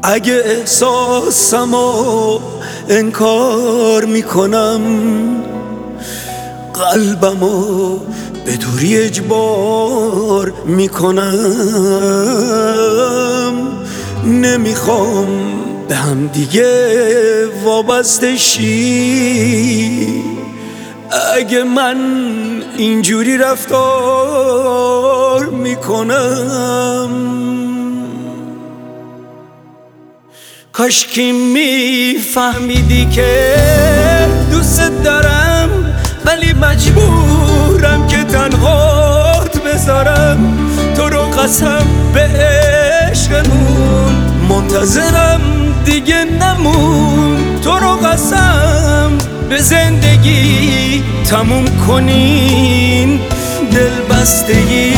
اگه احساسمو انکار میکنم، قلبمو به دوری اجبار میکنم. نمیخوام به هم دیگه وابسته شی. اگه من اینجوری رفتار میکنم، کاشکی میفهمیدی که دوست دارم، ولی مجبورم که تنهات بذارم. تو رو قسم به عشقمون منتظرم دیگه نمون. تو رو قسم به زندگی تموم کنین دلبستگی.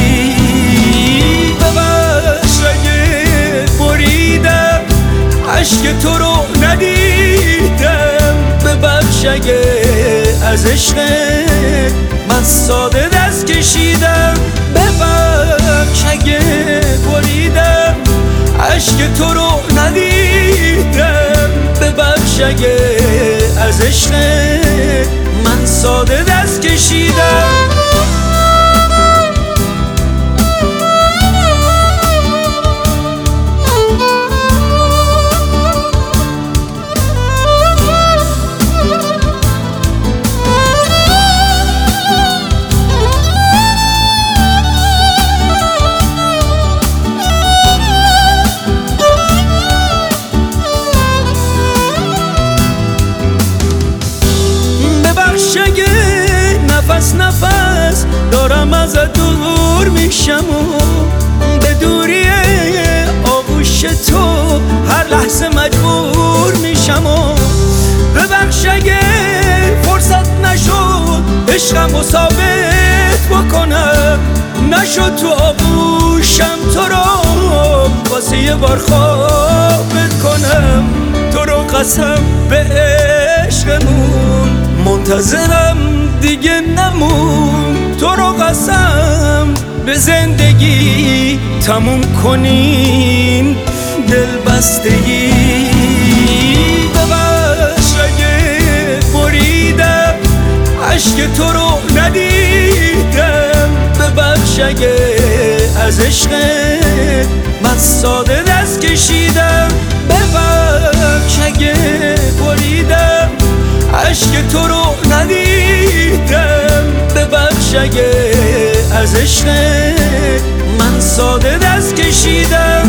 ببخش اگه بریدم عشق تو رو ندیدم. ببخش اگه از عشق من ساده دست کشیدم. ببخش اگه بریدم عشق تو رو ندیدم. ببخش اگه از عشق من ساده دست کشیدم. نفس دارم ازت دور میشم و به دوری آغوش تو هر لحظه مجبور میشم. و ببخش اگه فرصت نشد عشقم رو ثابت بکنم. نشد تو آغوشم تو رو واسه یه بار خوابت کنم. تو رو قسم به عشقمون منتظرم دیگه نمون. تو رو قسم به زندگی تموم کنین دلبستگی. ببخش اگه بریدم عشق تو رو ندیدم. ببخش اگه از عشق من ساده دست کشیدم. ببخش اگه بریدم عشق تو رو ندیدم. ببخش اگه از عشق من ساده دست کشیدم.